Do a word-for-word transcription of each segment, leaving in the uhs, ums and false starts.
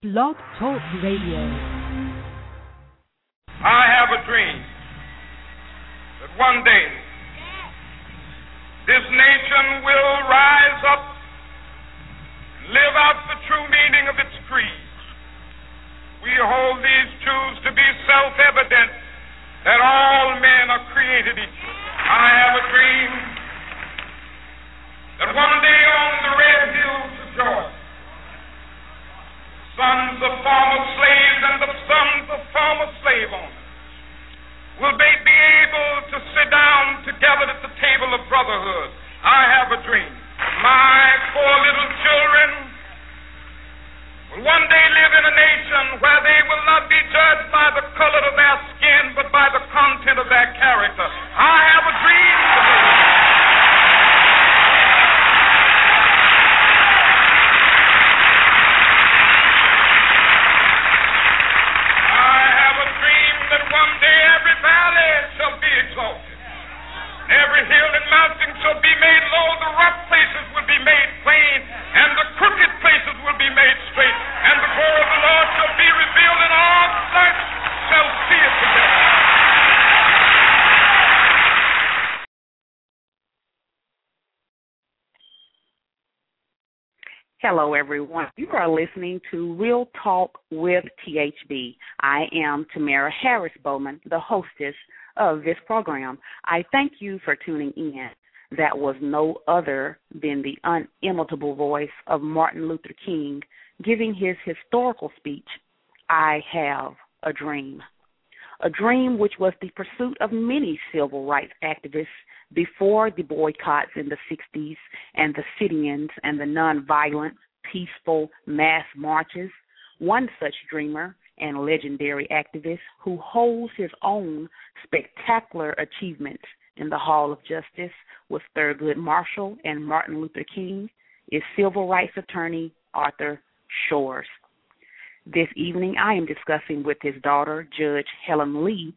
Blog Talk Radio. I have a dream that one day this nation will rise up and live out the true meaning of its creed. We hold these truths to be self-evident that all men are created equal. I have a dream that one day on the red hills of Georgia, sons of former slaves and the sons of former slave owners will they be able to sit down together at the table of brotherhood. I have a dream. My four little children will one day live in a nation where they will not be judged by the color of their skin, but by the content of their character. I have a dream today. One day every valley shall be exalted. Every hill and mountain shall be made low. The rough places will be made plain, and the crooked places will be made straight. And the glory of the Lord shall be revealed, and all flesh shall see it together. Hello, everyone. You are listening to Real Talk with T H B. I am Tamara Harris Bowman, the hostess of this program. I thank you for tuning in. That was no other than the unimitable voice of Martin Luther King giving his historical speech, I Have a Dream. A dream which was the pursuit of many civil rights activists before the boycotts in the sixties and the sit-ins and the nonviolent, peaceful mass marches. One such dreamer and legendary activist who holds his own spectacular achievements in the Hall of Justice with Thurgood Marshall and Martin Luther King is civil rights attorney Arthur Shores. This evening I am discussing with his daughter, Judge Helen Lee,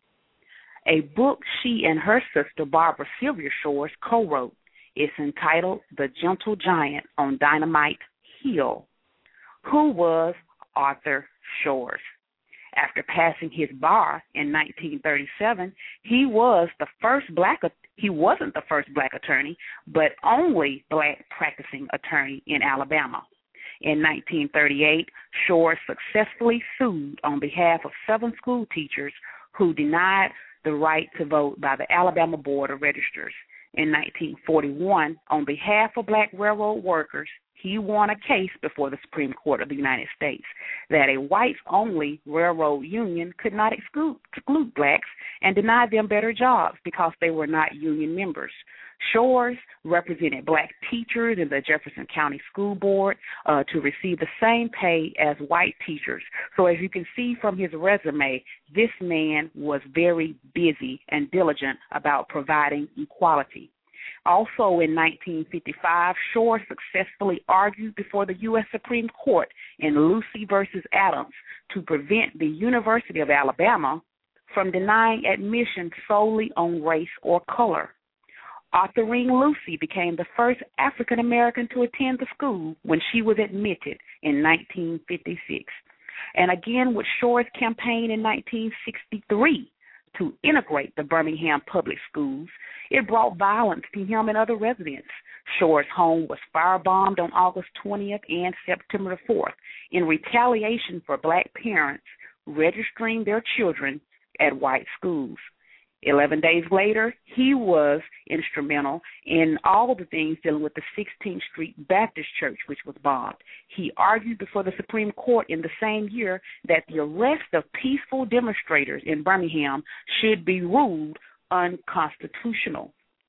a book she and her sister, Barbara Sylvia Shores, co-wrote. It's entitled The Gentle Giant on Dynamite Hill. Who was Arthur Shores? After passing his bar in nineteen thirty-seven, he was the first black, he wasn't the first black attorney, but only black practicing attorney in Alabama. In nineteen thirty-eight, Shores successfully sued on behalf of seven school teachers who denied the right to vote by the Alabama Board of Registers. In nineteen forty-one, on behalf of black railroad workers, he won a case before the Supreme Court of the United States that a whites-only railroad union could not exclude, exclude blacks and deny them better jobs because they were not union members. Shores represented black teachers in the Jefferson County School Board uh, to receive the same pay as white teachers. So as you can see from his resume, this man was very busy and diligent about providing equality. Also in nineteen fifty-five, Shores successfully argued before the U S Supreme Court in Lucy versus Adams to prevent the University of Alabama from denying admission solely on race or color. Authoring Lucy became the first African American to attend the school when she was admitted in nineteen fifty-six. And again with Shores' campaign in nineteen sixty-three to integrate the Birmingham public schools, it brought violence to him and other residents. Shores' home was firebombed on August twentieth and September the fourth in retaliation for black parents registering their children at white schools. Eleven days later, he was instrumental in all the things dealing with the sixteenth Street Baptist Church, which was bombed. He argued before the Supreme Court in the same year that the arrest of peaceful demonstrators in Birmingham should be ruled unconstitutional.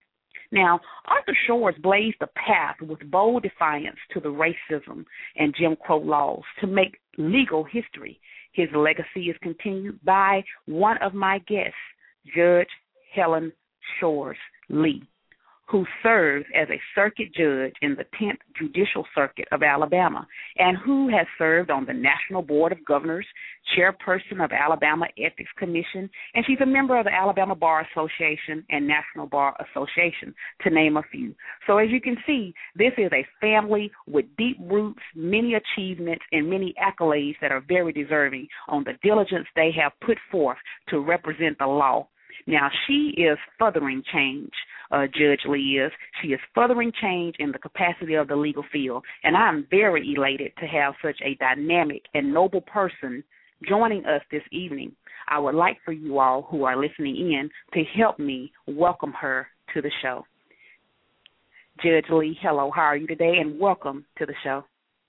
Now, Arthur Shores blazed a path with bold defiance to the racism and Jim Crow laws to make legal history. His legacy is continued by one of my guests, Judge Helen Shores Lee, who serves as a circuit judge in the tenth Judicial Circuit of Alabama, and who has served on the National Board of Governors, chairperson of Alabama Ethics Commission, and she's a member of the Alabama Bar Association and National Bar Association, to name a few. So as you can see, this is a family with deep roots, many achievements, and many accolades that are very deserving on the diligence they have put forth to represent the law. Now, she is furthering change, uh, Judge Lee is. She is furthering change in the capacity of the legal field, and I'm very elated to have such a dynamic and noble person joining us this evening. I would like for you all who are listening in to help me welcome her to the show. Judge Lee, hello, how are you today, and welcome to the show.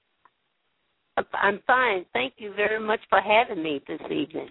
I'm fine. Thank you very much for having me this evening.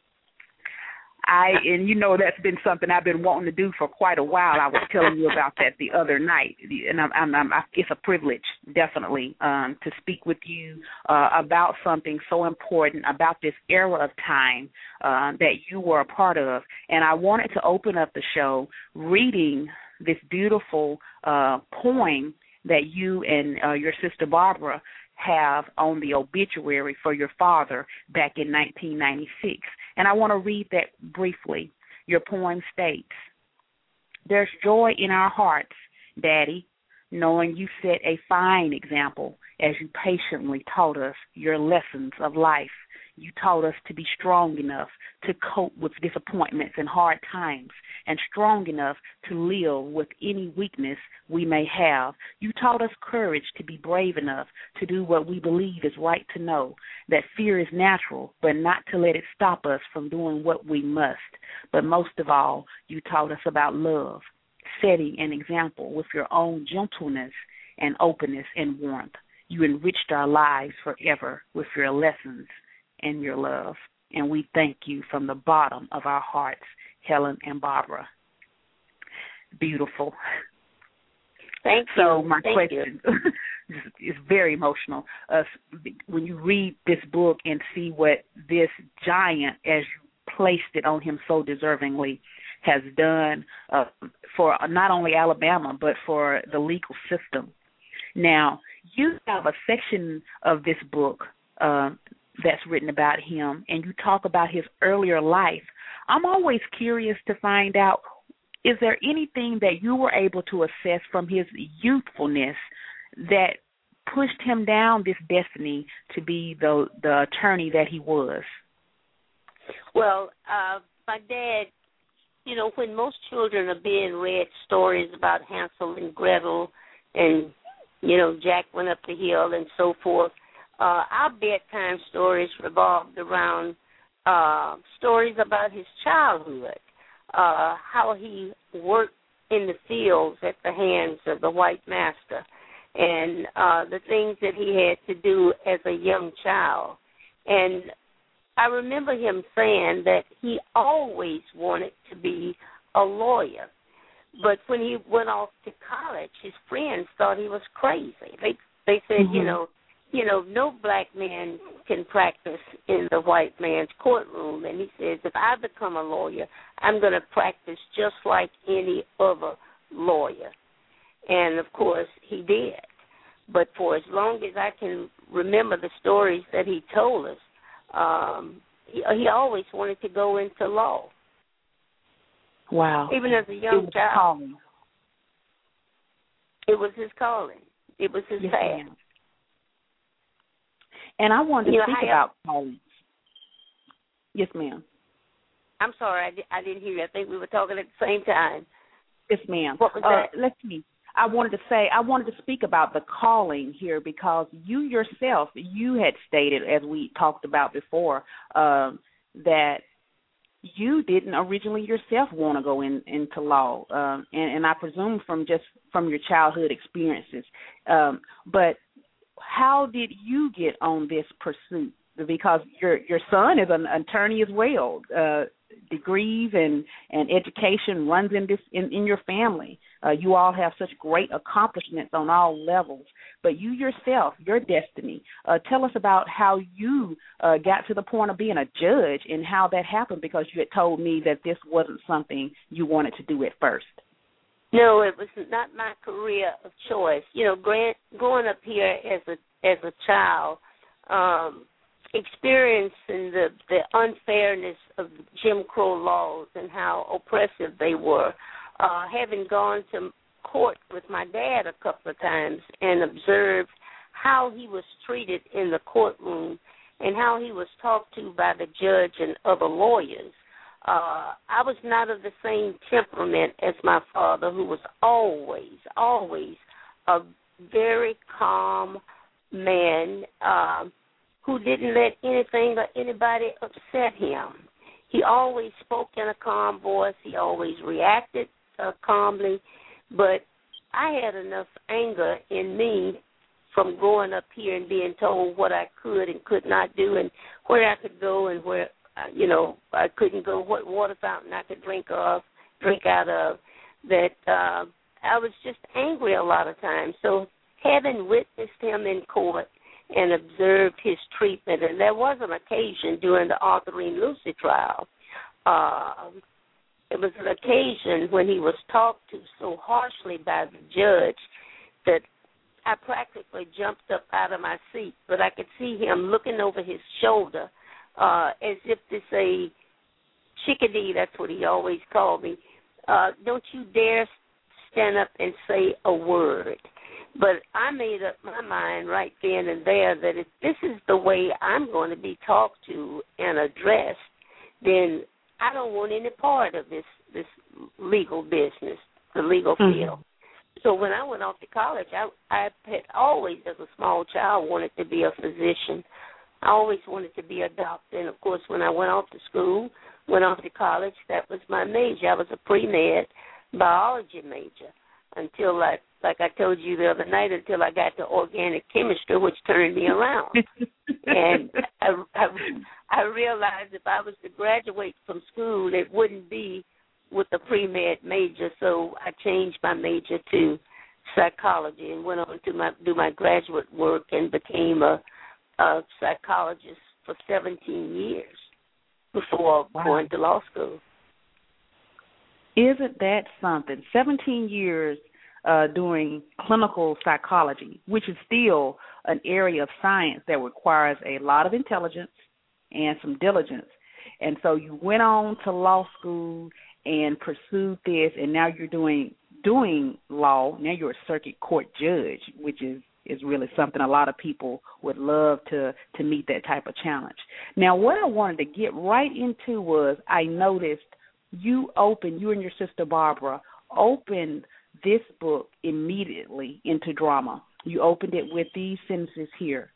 I and you know that's been something I've been wanting to do for quite a while. I was telling you about that the other night, and I'm, I'm, I'm, it's a privilege, definitely, um, to speak with you uh, about something so important, about this era of time uh, that you were a part of. And I wanted to open up the show reading this beautiful uh, poem that you and uh, your sister Barbara have on the obituary for your father back in nineteen ninety-six. And I want to read that briefly. Your poem states, "There's joy in our hearts, Daddy, knowing you set a fine example as you patiently taught us your lessons of life. You taught us to be strong enough to cope with disappointments and hard times, and strong enough to live with any weakness we may have. You taught us courage to be brave enough to do what we believe is right to know, that fear is natural, but not to let it stop us from doing what we must. But most of all, you taught us about love, setting an example with your own gentleness and openness and warmth. You enriched our lives forever with your lessons and your love. And we thank you from the bottom of our hearts, Helen and Barbara." Beautiful. Thank you. So my Thank question is very emotional. Uh, when you read this book and see what this giant, as you placed it on him so deservingly, has done uh, for not only Alabama but for the legal system. Now, you have a section of this book uh, that's written about him, and you talk about his earlier life. I'm always curious to find out, is there anything that you were able to assess from his youthfulness that pushed him down this destiny to be the the attorney that he was? Well, uh, my dad, you know, when most children are being read stories about Hansel and Gretel and, you know, Jack went up the hill and so forth, Uh, our bedtime stories revolved around uh, stories about his childhood, uh, how he worked in the fields at the hands of the white master, and uh, the things that he had to do as a young child. And I remember him saying that he always wanted to be a lawyer. But when he went off to college, his friends thought he was crazy. They they said, mm-hmm. you know, You know, no black man can practice in the white man's courtroom. And he says, if I become a lawyer, I'm going to practice just like any other lawyer. And, of course, he did. But for as long as I can remember the stories that he told us, um, he, he always wanted to go into law. Wow. Even as a young it child. Calling. It was his calling. It was his yes, path. Ma'am. And I wanted to you know, speak about callings. Yes, ma'am. I'm sorry, I, di- I didn't hear you. I think we were talking at the same time. Yes, ma'am. What was uh, that? Let's see. I wanted to say, I wanted to speak about the calling here because you yourself, you had stated, as we talked about before, um, that you didn't originally yourself want to go in, into law, um, and, and I presume from just from your childhood experiences. Um, but how did you get on this pursuit? Because your your son is an attorney as well. Uh, degrees and, and education runs in this in, in your family. Uh, you all have such great accomplishments on all levels. But you yourself, your destiny, uh, tell us about how you uh, got to the point of being a judge and how that happened, because you had told me that this wasn't something you wanted to do at first. No, it was not my career of choice. You know, grant, growing up here as a as a child, um, experiencing the, the unfairness of Jim Crow laws and how oppressive they were, uh, having gone to court with my dad a couple of times and observed how he was treated in the courtroom and how he was talked to by the judge and other lawyers. Uh, I was not of the same temperament as my father, who was always, always a very calm man uh, who didn't let anything or anybody upset him. He always spoke in a calm voice. He always reacted uh, calmly. But I had enough anger in me from growing up here and being told what I could and could not do and where I could go and where you know, I couldn't go what water fountain I could drink of, drink out of, that uh, I was just angry a lot of times. So having witnessed him in court and observed his treatment, and there was an occasion during the Arthurine Lucy trial, uh, it was an occasion when he was talked to so harshly by the judge that I practically jumped up out of my seat, but I could see him looking over his shoulder Uh, as if to say, chickadee, that's what he always called me, uh, don't you dare stand up and say a word. But I made up my mind right then and there that if this is the way I'm going to be talked to and addressed, then I don't want any part of this, this legal business, the legal mm-hmm. field. So when I went off to college, I, I had always, as a small child, wanted to be a physician. I always wanted to be a doctor, and, of course, when I went off to school, went off to college, that was my major. I was a pre-med biology major until, I, like I told you the other night, until I got to organic chemistry, which turned me around. and I, I, I realized if I was to graduate from school, it wouldn't be with a pre-med major, so I changed my major to psychology and went on to my, do my graduate work and became a a psychologist for seventeen years before wow. going to law school. Isn't that something? seventeen years uh, doing clinical psychology, which is still an area of science that requires a lot of intelligence and some diligence. And so you went on to law school and pursued this, and now you're doing doing law. Now you're a circuit court judge, which is is really something a lot of people would love to, to meet that type of challenge. Now, what I wanted to get right into was I noticed you opened, you and your sister Barbara, opened this book immediately into drama. You opened it with these sentences here.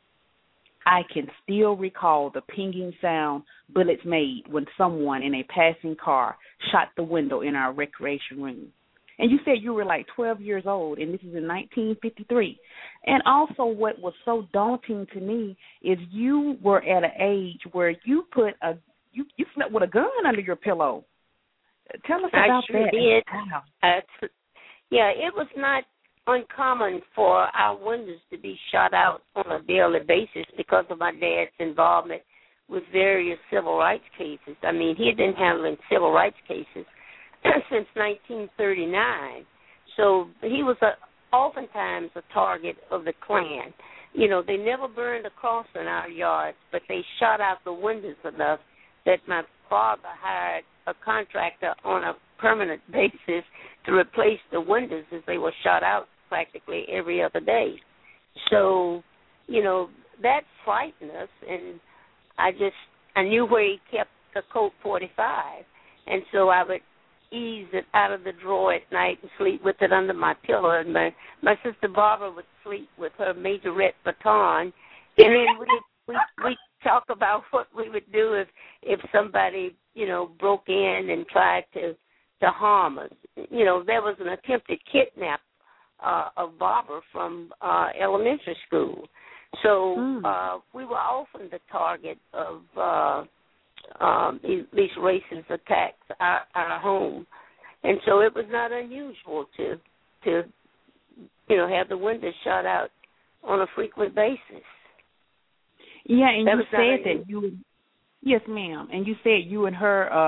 I can still recall the pinging sound bullets made when someone in a passing car shot the window in our recreation room. And you said you were like twelve years old, and this is in nineteen fifty-three. And also what was so daunting to me is you were at an age where you put a, you, you slept with a gun under your pillow. Tell us about I sure that. Did. Uh, yeah, it was not uncommon for our windows to be shot out on a daily basis because of my dad's involvement with various civil rights cases. I mean, he had been handling civil rights cases since nineteen thirty-nine. So he was a, oftentimes a target of the Klan. You know, they never burned a cross in our yards, but they shot out the windows enough that my father hired a contractor on a permanent basis to replace the windows as they were shot out practically every other day. So, you know, that frightened us, and I just, I knew where he kept the Colt forty-five, and so I would ease it out of the drawer at night and sleep with it under my pillow. And my, my sister Barbara would sleep with her majorette baton. And then we we we talk about what we would do if if somebody, you know, broke in and tried to to harm us. You know, there was an attempted kidnap uh, of Barbara from uh, elementary school. So mm. uh, we were often the target of uh, Um, these racist attacks our, our home, and so it was not unusual to, to, you know, have the windows shot out on a frequent basis. Yeah, and that you said that you, yes, ma'am, and you said you and her um,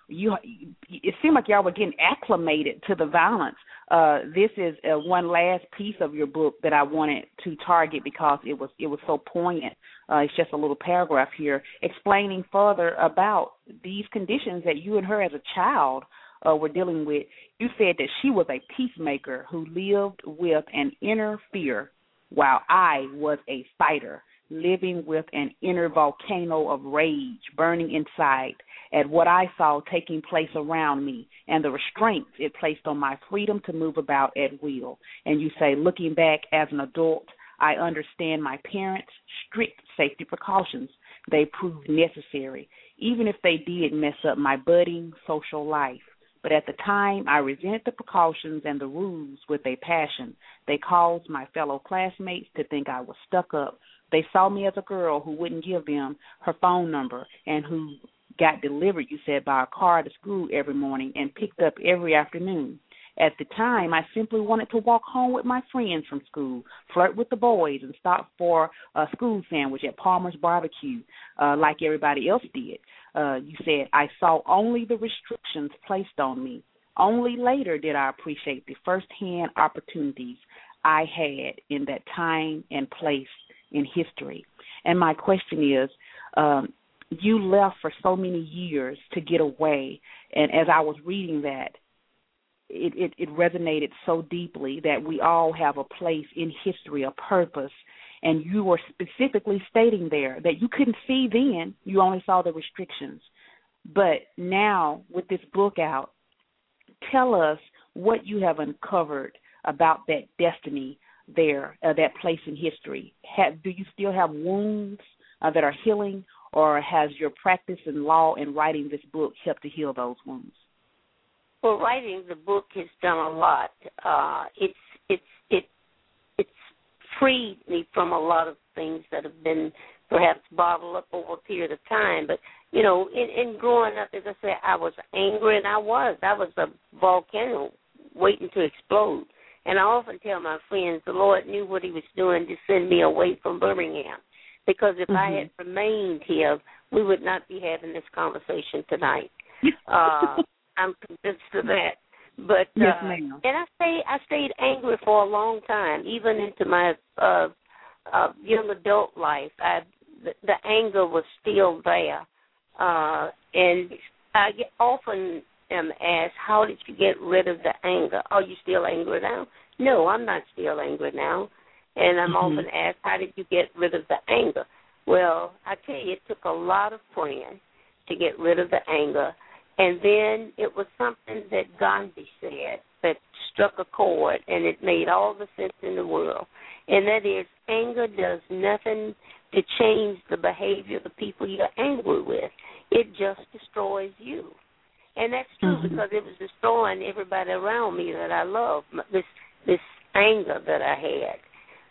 you it seemed like y'all were getting acclimated to the violence. Uh, this is uh, one last piece of your book that I wanted to target because it was it was so poignant. Uh, it's just a little paragraph here explaining further about these conditions that you and her as a child uh, were dealing with. You said that she was a peacemaker who lived with an inner fear, while I was a fighter, living with an inner volcano of rage burning inside at what I saw taking place around me and the restraints it placed on my freedom to move about at will. And you say, looking back as an adult, I understand my parents' strict safety precautions. They proved necessary, even if they did mess up my budding social life. But at the time, I resented the precautions and the rules with a passion. They caused my fellow classmates to think I was stuck up. They saw me as a girl who wouldn't give them her phone number and who got delivered, you said, by a car to school every morning and picked up every afternoon. At the time, I simply wanted to walk home with my friends from school, flirt with the boys, and stop for a school sandwich at Palmer's Barbecue uh, like everybody else did. Uh, you said, I saw only the restrictions placed on me. Only later did I appreciate the firsthand opportunities I had in that time and place in history. And my question is, um, you left for so many years to get away, and as I was reading that, It, it, it resonated so deeply that we all have a place in history, a purpose, and you were specifically stating there that you couldn't see then, you only saw the restrictions. But now, with this book out, tell us what you have uncovered about that destiny there, uh, that place in history. Have, do you still have wounds uh, that are healing, or has your practice in law and writing this book helped to heal those wounds? Well, writing the book has done a lot. Uh, it's it's it it's freed me from a lot of things that have been perhaps bottled up over a period of time. But you know, in, in growing up, as I said, I was angry, and I was I was a volcano waiting to explode. And I often tell my friends, the Lord knew what He was doing to send me away from Birmingham, because if mm-hmm. I had remained here, we would not be having this conversation tonight. Uh, I'm convinced of that. But yes, uh, ma'am. And I stayed I stayed angry for a long time, even into my uh, uh, young adult life. I, the, the anger was still there, uh, and I get, often am asked, "How did you get rid of the anger? Are you still angry now?" No, I'm not still angry now. And I'm mm-hmm. often asked, "How did you get rid of the anger?" Well, I tell you, it took a lot of praying to get rid of the anger. And then it was something that Gandhi said that struck a chord, and it made all the sense in the world. And that is, anger does nothing to change the behavior of the people you're angry with. It just destroys you. And that's true mm-hmm. because it was destroying everybody around me that I love, this this anger that I had.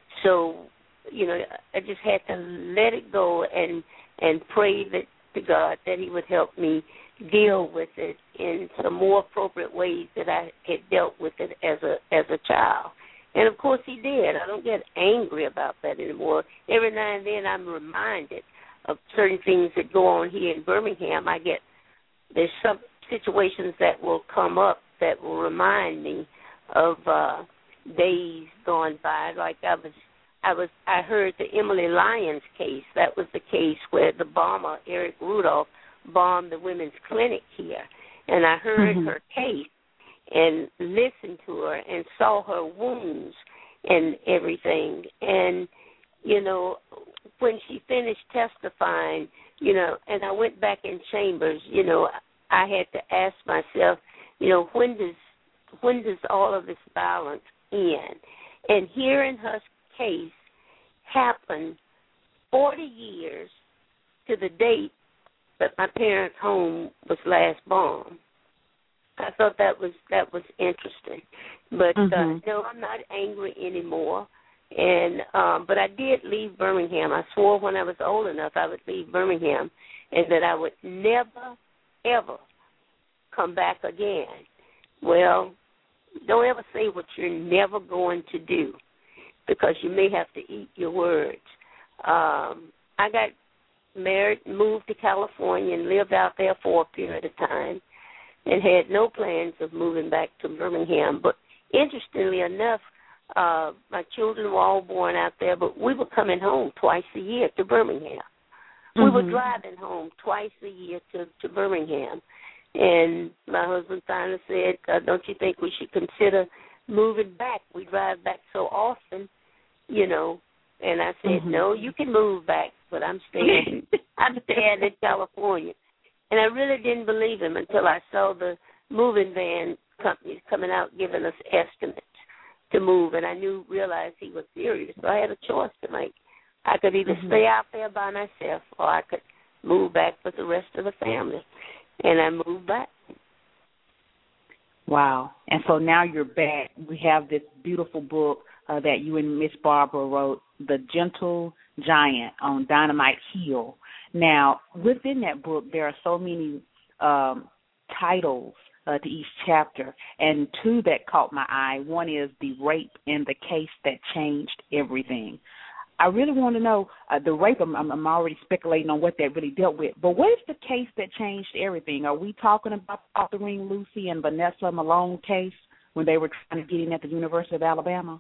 So, you know, I just had to let it go and, and pray that, to God that He would help me deal with it in some more appropriate ways that I had dealt with it as a as a child. And, of course, He did. I don't get angry about that anymore. Every now and then I'm reminded of certain things that go on here in Birmingham. I get, there's some situations that will come up that will remind me of uh, days gone by. Like I was, I was, I heard the Emily Lyons case. That was the case where the bomber, Eric Rudolph, bombed the women's clinic here, and I heard mm-hmm. her case and listened to her and saw her wounds and everything. And, you know, when she finished testifying, you know, and I went back in chambers, you know, I had to ask myself, you know, when does when does all of this violence end? And hearing her case happen forty years to the date that my parents' home was last bombed. I thought that was that was interesting, but mm-hmm. uh, no, I'm not angry anymore. And um, but I did leave Birmingham. I swore when I was old enough I would leave Birmingham, and that I would never, ever come back again. Well, don't ever say what you're never going to do, because you may have to eat your words. Um, I got married, moved to California, and lived out there for a period of time. and had no plans of moving back to Birmingham. But interestingly enough, uh, my children were all born out there, but we were coming home twice a year to Birmingham. Mm-hmm. We were driving home twice a year to, to Birmingham. And my husband finally said, uh, don't you think we should consider moving back? We drive back so often, you know. And I said, mm-hmm. no, you can move back, but I'm staying I'm staying in California. And I really didn't believe him until I saw the moving van companies coming out giving us estimates to move, and I knew, realized he was serious. So I had a choice to make. I could either mm-hmm. stay out there by myself or I could move back with the rest of the family. And I moved back. Wow. And so now you're back. We have this beautiful book uh, that you and Miss Barbara wrote, The Gentle Giant on Dynamite Hill. Now, within that book, there are so many um, titles uh, to each chapter, and two that caught my eye. One is The Rape and the Case That Changed Everything. I really want to know, uh, the rape, I'm, I'm already speculating on what that really dealt with, but what is the case that changed everything? Are we talking about Autherine Lucy and Vanessa Malone case when they were trying to get in at the University of Alabama?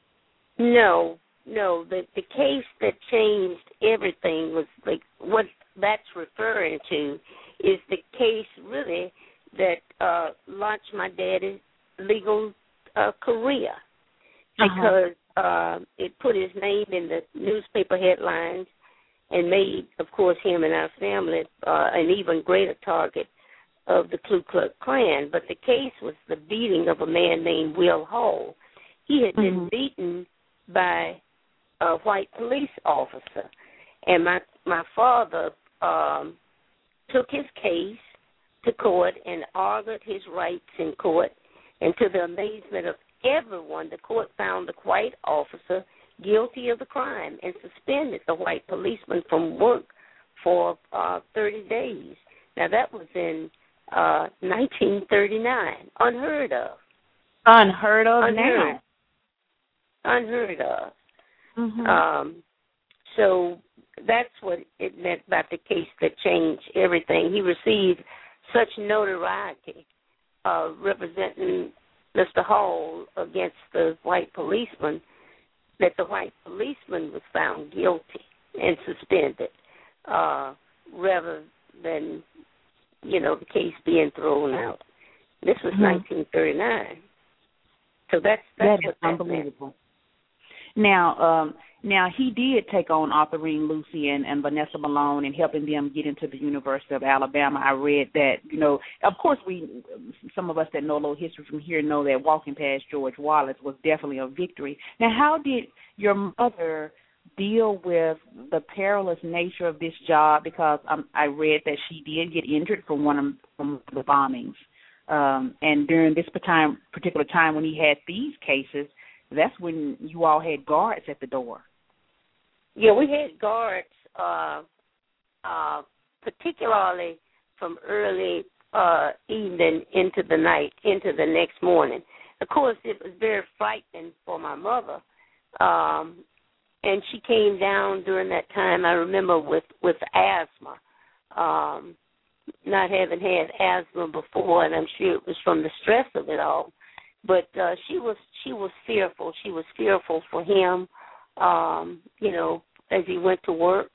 No, no. The, the case that changed everything was like what that's referring to is the case really that uh, launched my daddy's legal uh, career because uh-huh. Uh, it put his name in the newspaper headlines and made, of course, him and our family uh, an even greater target of the Ku Klux Klan. But the case was the beating of a man named Will Hall. He had been mm-hmm. beaten by a white police officer. And my, my father um, took his case to court and argued his rights in court. And to the amazement of everyone, the court found the white officer guilty of the crime and suspended the white policeman from work for uh, thirty days. Now, that was in uh, nineteen thirty-nine. Unheard of. Unheard of Unheard. now. Unheard of. Mm-hmm. Um, so that's what it meant about the case that changed everything. He received such notoriety uh, representing Mister Hall against the white policeman that the white policeman was found guilty and suspended uh, rather than, you know, the case being thrown out. This was mm-hmm. nineteen thirty-nine. So that's, that's that what is that unbelievable. meant. Now, um, now he did take on Autherine Lucy and, and Vanessa Malone and helping them get into the University of Alabama. I read that, you know, of course we, some of us that know a little history from here know that walking past George Wallace was definitely a victory. Now, how did your mother deal with the perilous nature of this job? Because um, I read that she did get injured from one of from the bombings. Um, and during this time, particular time when he had these cases, that's when you all had guards at the door. Yeah, we had guards, uh, uh, particularly from early uh, evening into the night, into the next morning. Of course, it was very frightening for my mother, um, and she came down during that time, I remember, with, with asthma, um, not having had asthma before, and I'm sure it was from the stress of it all. But uh, she was she was fearful. She was fearful for him, um, you know, as he went to work,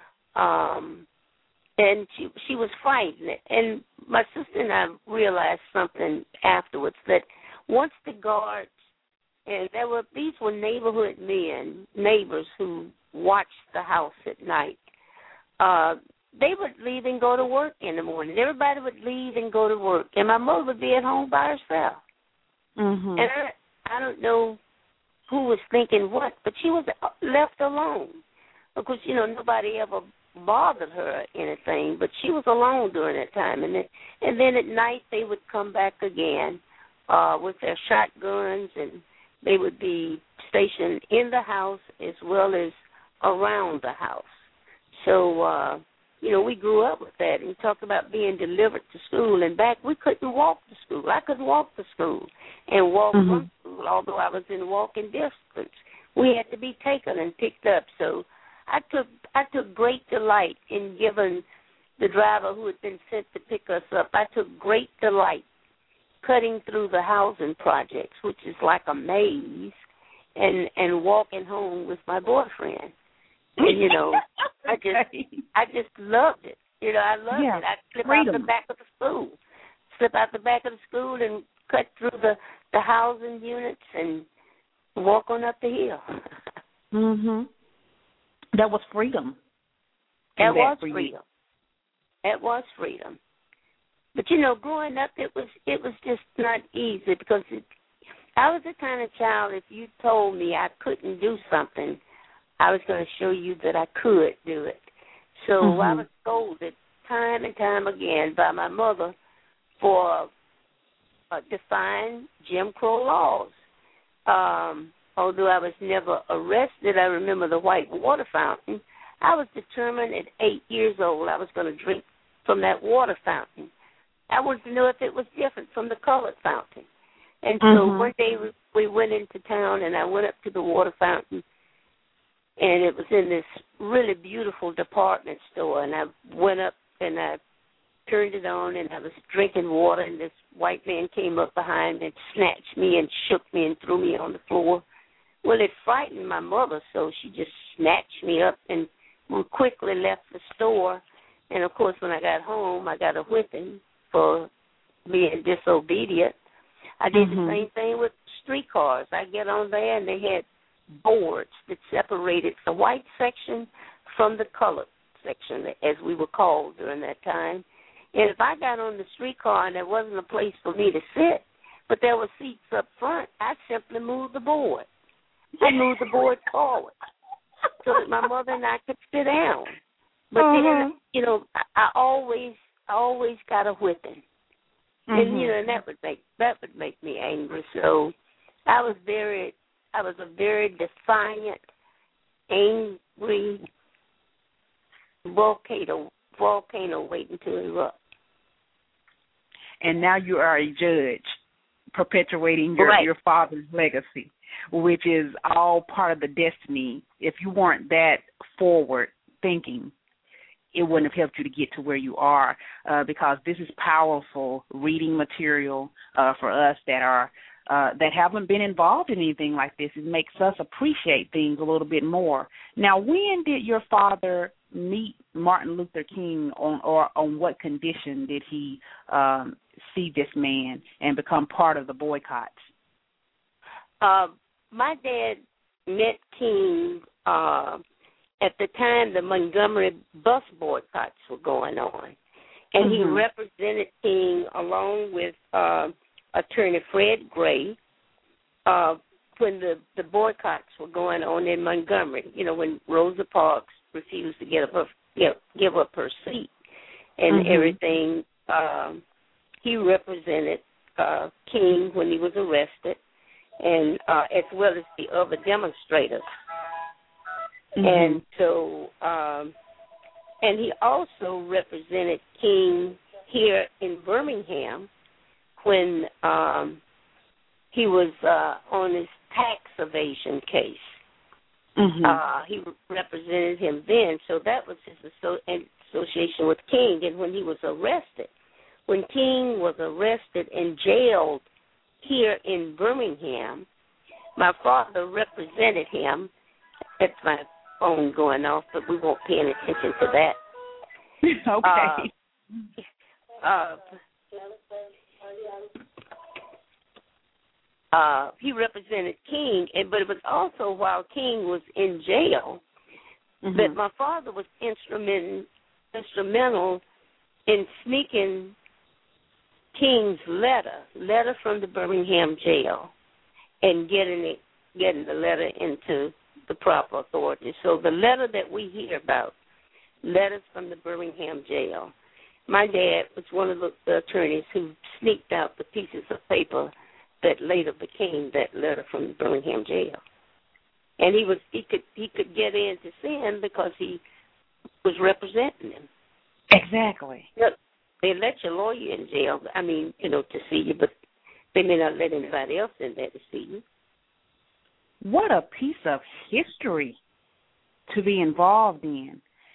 um, and she she was frightened. And my sister and I realized something afterwards, that once the guards, and there were these were neighborhood men, neighbors who watched the house at night. Uh, they would leave and go to work in the morning. Everybody would leave and go to work, and my mother would be at home by herself. Mm-hmm. And I, I don't know who was thinking what, but she was left alone. Of course, you know, nobody ever bothered her or anything, but she was alone during that time. And then, and then at night they would come back again uh, with their shotguns, and they would be stationed in the house as well as around the house. So, uh, you know, we grew up with that, and we talked about being delivered to school. And back, we couldn't walk to school. I couldn't walk to school and walk mm-hmm. from school, although I was in walking distance. We had to be taken and picked up. So I took I took great delight in giving the driver who had been sent to pick us up, I took great delight cutting through the housing projects, which is like a maze, and and walking home with my boyfriend. And, you know, I just I just loved it. You know, I loved yeah, it. I'd slip freedom. out the back of the school, slip out the back of the school and cut through the, the housing units and walk on up the hill. Mhm. That was freedom. That was that freedom. That was freedom. But you know, growing up, it was it was just not easy because it, I was the kind of child. If you told me I couldn't do something, I was going to show you that I could do it. So mm-hmm. I was scolded time and time again by my mother for uh, defying Jim Crow laws. Um, although I was never arrested, I remember the white water fountain. I was determined at eight years old I was going to drink from that water fountain. I wanted to know if it was different from the colored fountain. And so mm-hmm. one day we, we went into town, and I went up to the water fountain, and it was in this really beautiful department store. And I went up and I turned it on, and I was drinking water, and this white man came up behind and snatched me and shook me and threw me on the floor. Well, it frightened my mother, so she just snatched me up and we quickly left the store. And, of course, when I got home, I got a whipping for being disobedient. I did mm-hmm. the same thing with streetcars. I get on there, and they had boards that separated the white section from the colored section, as we were called during that time. And if I got on the streetcar and there wasn't a place for me to sit, but there were seats up front, I simply moved the board. I moved the board forward so that my mother and I could sit down. But uh-huh. then, you know, I, I always, I always got a whipping, mm-hmm. and you know, and that would make that would make me angry. So I was very, I was a very defiant, angry volcano, volcano waiting to erupt. And now you are a judge, perpetuating your, right. your father's legacy, which is all part of the destiny. If you weren't that forward thinking, it wouldn't have helped you to get to where you are, uh, because this is powerful reading material uh, for us that are uh, that haven't been involved in anything like this. It makes us appreciate things a little bit more. Now, when did your father meet Martin Luther King, on, or on what condition did he um, see this man and become part of the boycotts? Uh, my dad met King uh, at the time the Montgomery bus boycotts were going on. And mm-hmm. he represented King along with uh, Attorney Fred Gray uh, when the, the boycotts were going on in Montgomery, you know, when Rosa Parks refused to get up her, give, give up her seat and mm-hmm. everything. Um, he represented uh, King when he was arrested, and uh, as well as the other demonstrators. Mm-hmm. And so, um, and he also represented King here in Birmingham when um, he was uh, on his tax evasion case. Mm-hmm. Uh, he represented him then, so that was his asso- association with King. And when he was arrested, when King was arrested and jailed here in Birmingham, my father represented him. That's my phone going off, but we won't pay any attention to that. Okay. Uh, uh, uh, he represented King, and but it was also while King was in jail mm-hmm. that my father was instrumental instrumental in sneaking King's letter, letter from the Birmingham jail, and getting it, getting the letter into the proper authorities. So the letter that we hear about, letters from the Birmingham jail, my dad was one of the, the attorneys who sneaked out the pieces of paper that later became that letter from the Birmingham jail. And he was he could he could get in to see him because he was representing him. Exactly. Look, they let your lawyer in jail, I mean, you know, to see you, but they may not let anybody else in there to see you. What a piece of history to be involved in.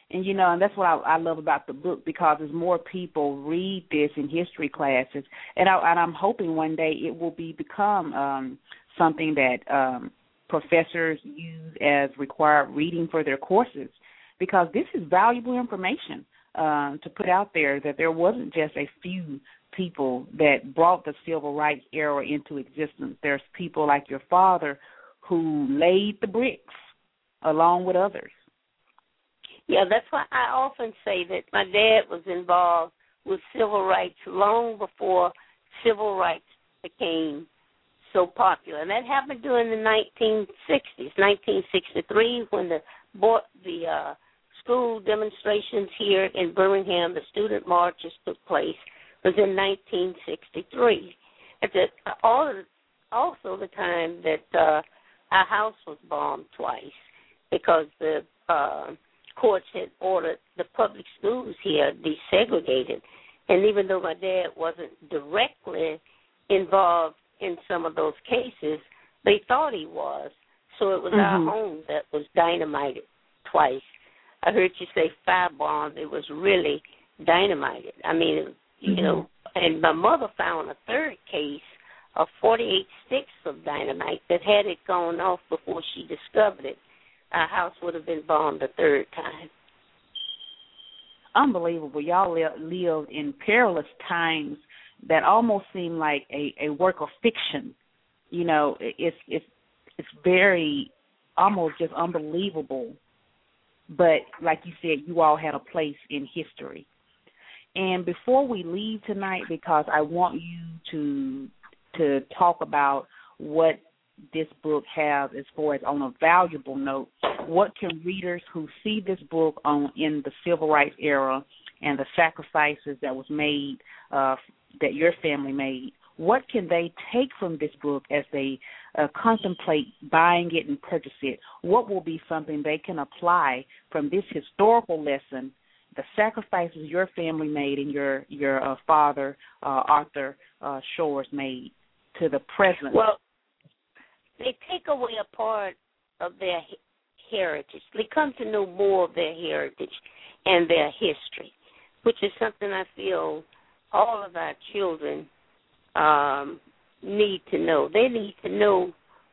And, you know, and that's what I, I love about the book, because as more people read this in history classes, and, I, and I'm hoping one day it will be become um, something that um, professors use as required reading for their courses, because this is valuable information uh, to put out there, that there wasn't just a few people that brought the civil rights era into existence. There's people like your father who laid the bricks along with others. Yeah, that's why I often say that my dad was involved with civil rights long before civil rights became so popular. And that happened during the nineteen sixties, nineteen sixty-three, when the the uh, school demonstrations here in Birmingham, the student marches took place, was in nineteen sixty-three. At the, all of the, also the time that uh, our house was bombed twice, because the uh, courts had ordered the public schools here desegregated. And even though my dad wasn't directly involved in some of those cases, they thought he was. So it was mm-hmm. our home that was dynamited twice. I heard you say firebombed. It was really dynamited. I mean, it, you mm-hmm. know, and my mother found a third case of forty-eight sticks of dynamite that had it gone off before she discovered it, our house would have been bombed a third time. Unbelievable. Y'all li- lived in perilous times that almost seem like a, a work of fiction. You know, it's it's it's very almost just unbelievable. But like you said, you all had a place in history. And before we leave tonight, because I want you to to talk about what this book has as far as on a valuable note, what can readers who see this book on in the civil rights era and the sacrifices that was made, uh, that your family made, what can they take from this book as they uh, contemplate buying it and purchase it? What will be something they can apply from this historical lesson, the sacrifices your family made and your your uh, father, uh, Arthur uh, Shores, made to the present? Well, they take away a part of their heritage. They come to know more of their heritage and their history, which is something I feel all of our children um, need to know. They need to know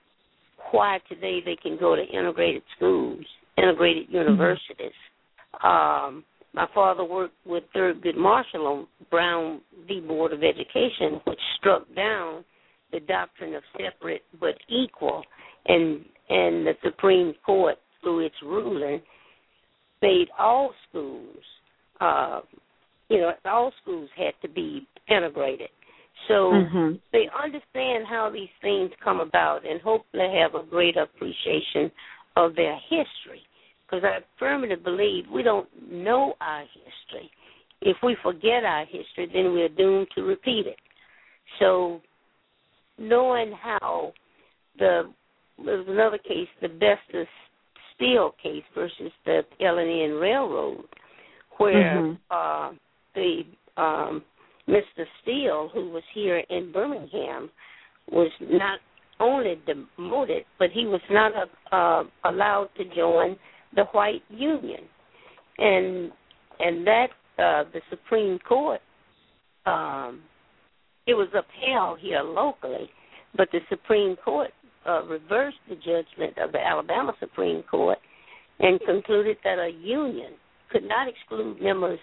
why today they can go to integrated schools, integrated universities. Mm-hmm. Um, my father worked with Thurgood Marshall on Brown v. Board of Education, which struck down the doctrine of separate but equal, and and the Supreme Court, through its ruling, made all schools, uh, you know, all schools had to be integrated. So mm-hmm. they understand how these things come about and hopefully have a greater appreciation of their history, because I firmly believe we don't know our history. If we forget our history, then we're doomed to repeat it. So knowing how the, there's another case, the Bestus Steel case versus the L and N Railroad, where mm-hmm. uh, the um, Mister Steele, who was here in Birmingham, was not only demoted, but he was not uh, allowed to join the white union, and and that uh, the Supreme Court, um, it was upheld here locally, but the Supreme Court uh, reversed the judgment of the Alabama Supreme Court and concluded that a union could not exclude members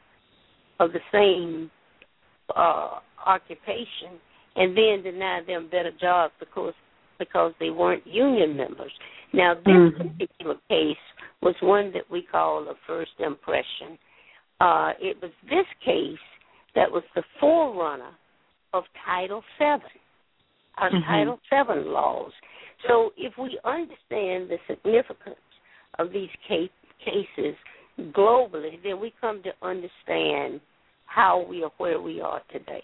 of the same uh, occupation and then deny them better jobs because because they weren't union members. Now, this mm-hmm. particular case was one that we call a first impression. Uh, it was this case that was the forerunner of Title seven, our mm-hmm. Title seven laws. So if we understand the significance of these case, cases globally, then we come to understand how we are where we are today.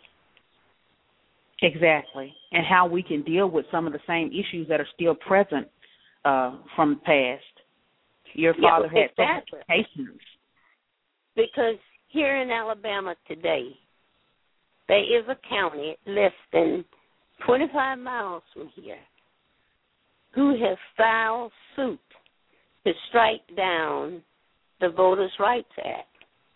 Exactly, and how we can deal with some of the same issues that are still present uh, from the past. Your father yeah, had exactly. patience. Because here in Alabama today, there is a county less than twenty-five miles from here who has filed suit to strike down the the Voters' Rights Act.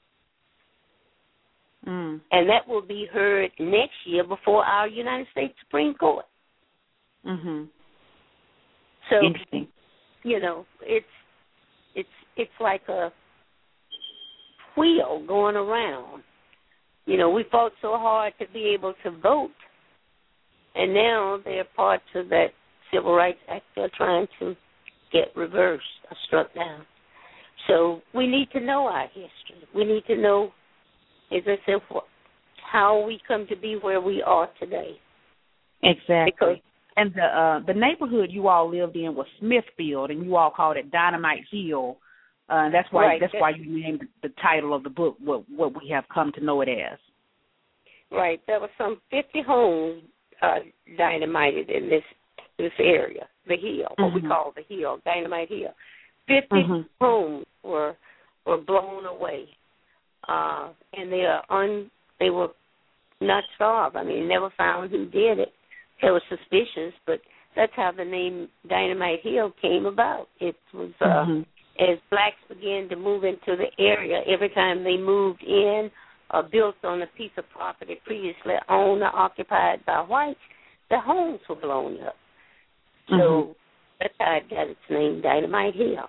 Mm. And that will be heard next year before our United States Supreme Court. Mm-hmm. So, interesting. You know, it's it's it's like a wheel going around. You know, we fought so hard to be able to vote, and now there are parts of that Civil Rights Act they're trying to get reversed or struck down. So we need to know our history. We need to know, as I said, how we come to be where we are today. Exactly. Because, and the uh, the neighborhood you all lived in was Smithfield, and you all called it Dynamite Hill. Uh, that's why right. that's why you named the title of the book what what we have come to know it as. Right. There were some fifty homes uh, dynamited in this this area, the hill, what mm-hmm. we call the hill, Dynamite Hill. Fifty mm-hmm. homes were were blown away, uh, and they are un they were not solved. I mean, never found who did it. They were suspicious, but that's how the name Dynamite Hill came about. It was uh, mm-hmm. as blacks began to move into the area. Every time they moved in or built on a piece of property previously owned or occupied by whites, the homes were blown up. So mm-hmm. that's how it got its name, Dynamite Hill.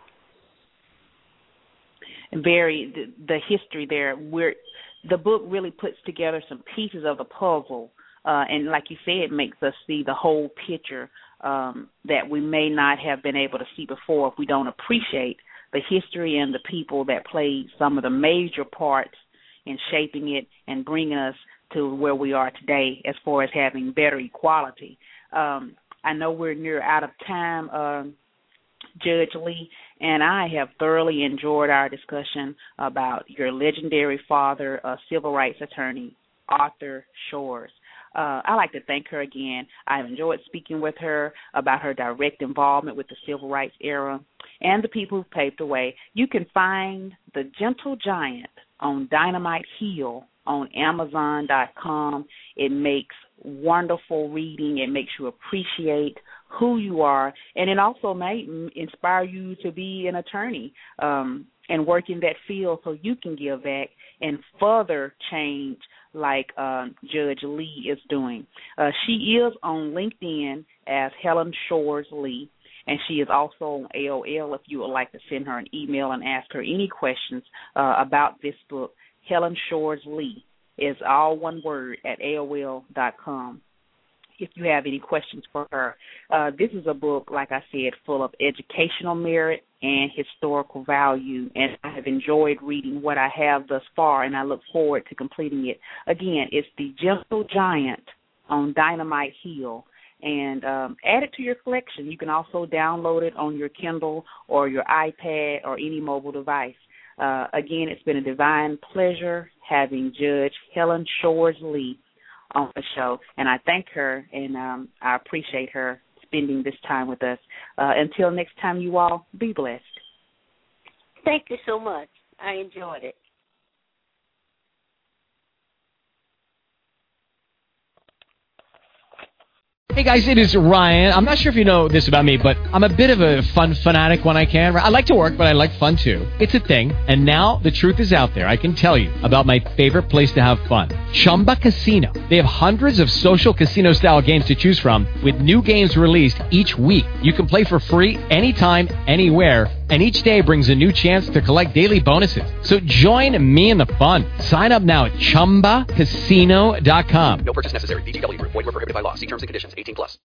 Very the, the history there. Where the book really puts together some pieces of the puzzle, uh, and like you said, it makes us see the whole picture um, that we may not have been able to see before if we don't appreciate the history and the people that played some of the major parts in shaping it and bringing us to where we are today as far as having better equality. Um, I know we're near out of time, uh, Judge Lee, and I have thoroughly enjoyed our discussion about your legendary father, uh, civil rights attorney, Arthur Shores. Uh, I'd like to thank her again. I've enjoyed speaking with her about her direct involvement with the civil rights era and the people who paved the way. You can find The Gentle Giant on Dynamite Hill on Amazon dot com. It makes wonderful reading. It makes you appreciate who you are, and it also may inspire you to be an attorney um, and work in that field so you can give back and further change like uh, Judge Lee is doing. Uh, she is on LinkedIn as Helen Shores Lee, and she is also on A O L if you would like to send her an email and ask her any questions uh, about this book. Helen Shores Lee is all one word at A O L dot com. If you have any questions for her. Uh, this is a book, like I said, full of educational merit and historical value, and I have enjoyed reading what I have thus far, and I look forward to completing it. Again, it's The Gentle Giant on Dynamite Hill, and um, add it to your collection. You can also download it on your Kindle or your iPad or any mobile device. Uh, again, it's been a divine pleasure having Judge Helen Shores Lee on the show, and I thank her, and um, I appreciate her spending this time with us. Uh, until next time, you all, be blessed. Thank you so much. I enjoyed it. Hey guys, it is Ryan. I'm not sure if you know this about me, but I'm a bit of a fun fanatic when I can. I like to work, but I like fun too. It's a thing. And now the truth is out there. I can tell you about my favorite place to have fun. Chumba Casino. They have hundreds of social casino style games to choose from with new games released each week. You can play for free anytime, anywhere. And each day brings a new chance to collect daily bonuses. So join me in the fun. Sign up now at Chumba Casino dot com. No purchase necessary. V G W. Void where prohibited by law. See terms and conditions. eighteen plus.